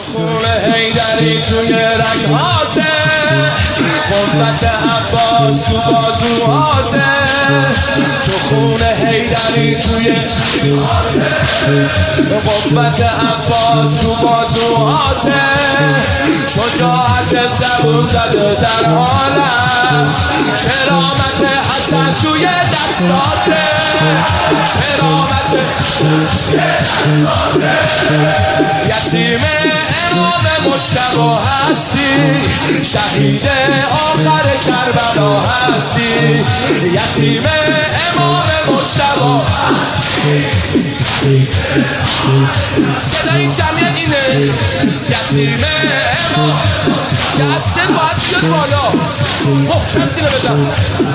خون حیدری توی رگهاته، قوت عباس تو بازوهاته، تو خون حیدری توی قوت عباس تو بازوهاته، شجاعت زبون زده در عالم، کرامت حسن توی دستاته، کرامت یتیم امام مجتبی هستی، شهید آخر کربلا هستی، یتیم امام مجتبی. صدای جمعیت اینه، یتیم امام، دستت باید بیاد بالا، محکم سینه بزن.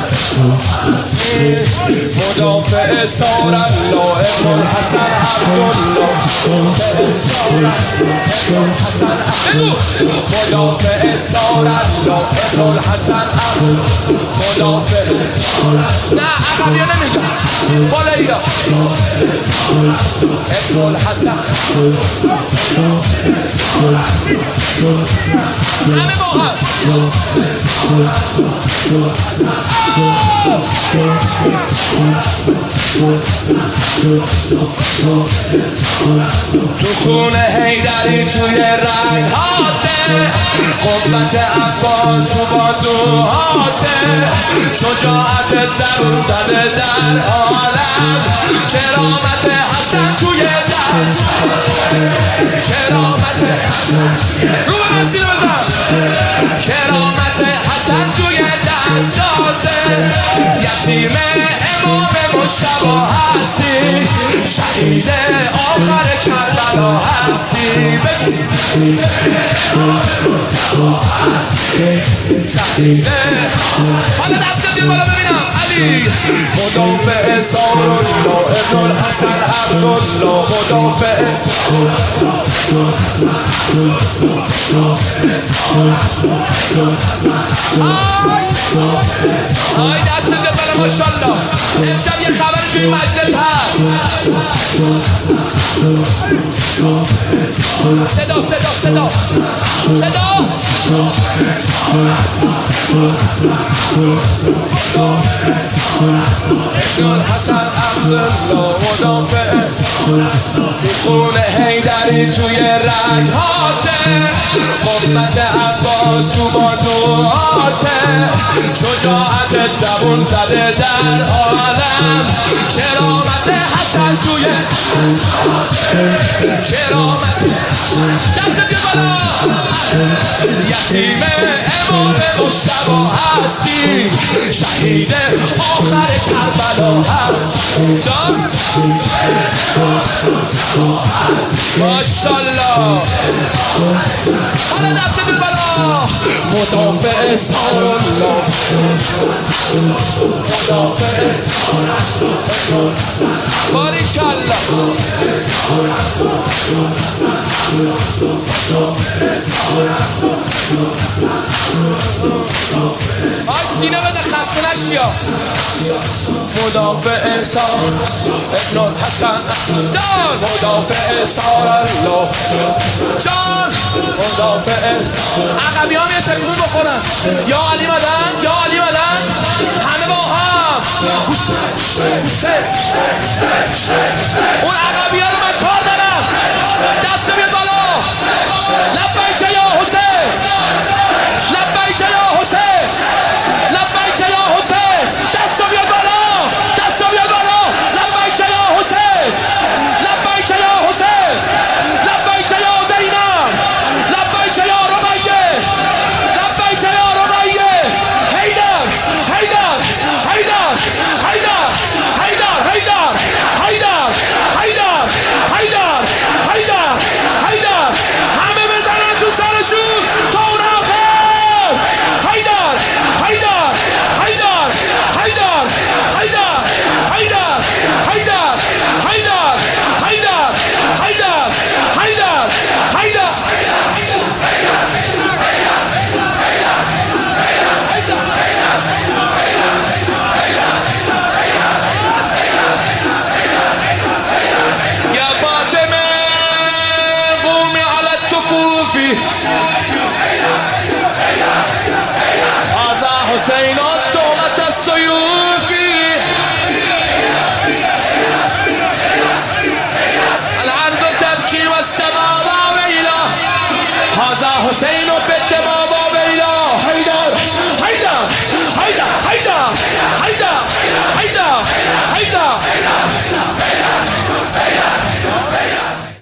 مدافع سار الله ابن الحسن عبدالله، بگو مدافع سار الله ابن الحسن مدافع، نه عقبی ها نمیگم، بالایی ها ابن الحسن، همه با هم تو خون حیدری توی رگهاته، قوت عباس تو بازوهاته، شجاعت زبون زده در عالم، کرامت حسن توی دست، کرامت رو به مسیر بزن، کرامت حسن توی دستاته، یتیم امام مجتبی هستی، شهید آخر کربلا هستی، شهید. حالا دست بیا بالا ببینم علی، مدافع سار الله ابن الحسن عبدالله، مدافع آی دست بیا بالا ماشاءالله. امشب یه خبری توی مجلس هست، صدا صدا صدا صدا، ابن الحسن عبدالله مدافع، خون حیدری توی رگهاته، قوت عباس تو بازوهاته، شجاعت زبون زده در عالم، کرامت حسن توی کرامت. دست بیا بالا، یتیم امام مجتبی هستی، شهید آخر کربلا هستی. ماشاءالله. حالا دست بیا بالا، مدافع سار الله، مدافع باریکالله. آی سینه بده خسته نشیا، مدافع سار ابن الحسن جان، مدافع سار الله جان، مدافع. عقبی هم یه تلفون بخورن، یا علی مدن یا علی مدن، همه با هم حسین. اون عقبی ها رو من کار دارم، دست بیاد بالا، لبیک یا حسین، لبیک یا حسین، لبیک یا حسین، دست بیاد بالا، دست بیاد بالا، لبیک یا حسین، لبیک یا حسین، لبیک یا زینب، لبیک یا رقیه، لبیک یا رقیه، حیدر حیدر حیدر حیدر حیدر حیدر حیدر حیدر حیدر حیدر حیدر، همه السيوف الأرض تبكي والسماء ويلا هذا حسين